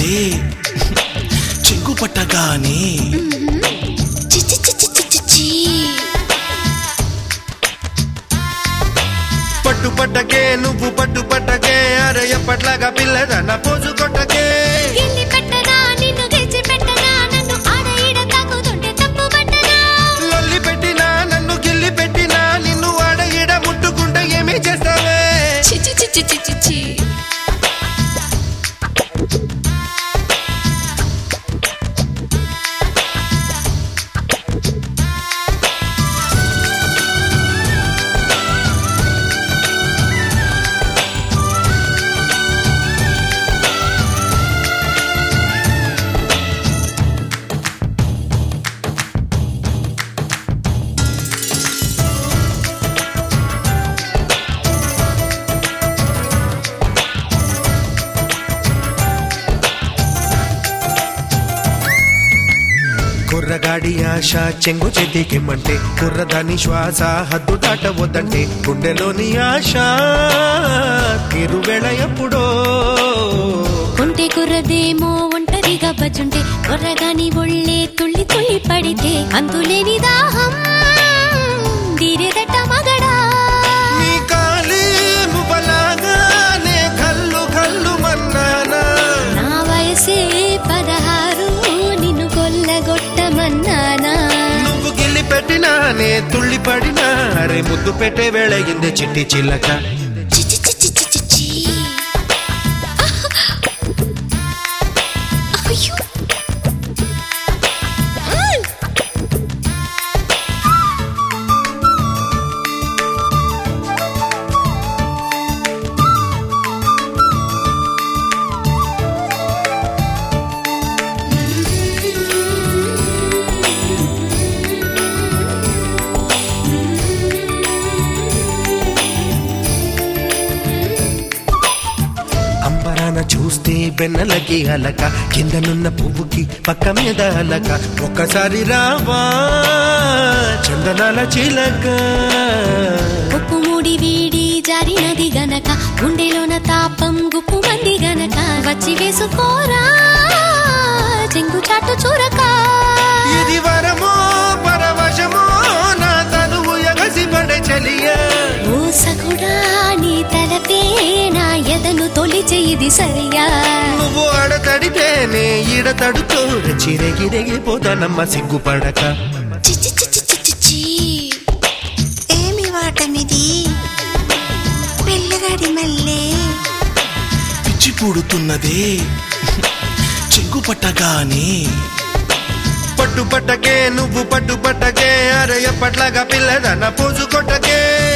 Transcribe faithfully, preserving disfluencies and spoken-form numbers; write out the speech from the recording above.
చెంగు పట్టగానే పట్టు పట్టకే నువ్వు పట్టు పట్టకే అరే ఎప్పట్లాగా పిల్లదన్న పోజు కొట్టకే లొల్లి పెట్టినా నన్ను గిల్లి పెట్టినా నిన్ను ఆడ ఈడ ముట్టుకుంటే ఏమీ చేస్తావే కుర్రగాడి ఆశ చెంగు చేతికిమ్మంటే కుర్రదాని శ్వాస హద్దు దాటవద్దంటే గుండెలోని ఆశ తిరువేళ ఎప్పుడో ఉంటే కుర్రదేమో ఒంటరిగా బజుంటే కుర్రగాని ఒళ్ళే తుళ్ళి తుళ్ళి పడితే అంతులేని దాహం దీరేదట మగడా నీ కాలి ముబలాగానే కల్లు కల్లు మన్నానా నా వయసే పదహారు నిన్ను కొల్లగొట్టమన్నానా నువ్వు గిల్లి పెట్టినా నే తుళ్ళి పడినా అరే ముద్దు పెట్టే వేళ ఇందే చిట్టి చిల్లక చూస్తే బెన్నలకి అలక కిందనున్న పువ్వుకి పక్క మీద అలక ఒక్కసారి రావా చందనాల చిలక ఉప్పు మూడి వీడి జారినది గనక గుండెలోన తాపం గుప్పు మంది గనక వచ్చి వేసుకోరా చెంగు చాటు చూరక ఇది వరమో పరవశమో నా తనువు ఎగసి పడే చలియా ఓ సగుడా నీ తలపే నా ఎదను తొలిచే ఇది సరియా నువ్వు ఆడతడితేనే ఈడ తడుతూ చిరగిరగిపోతానమ్మ సిగ్గుపడక ఏమి వాటమిది పిల్లగాడి మల్లే పిచ్చి పూడుతున్నదే చెంగు పట్టగానే పట్టు పట్టకే నువ్వు పట్టు పట్టకే అరే ఎప్పట్లాగా పిల్లదన్న పోజు కొట్టకే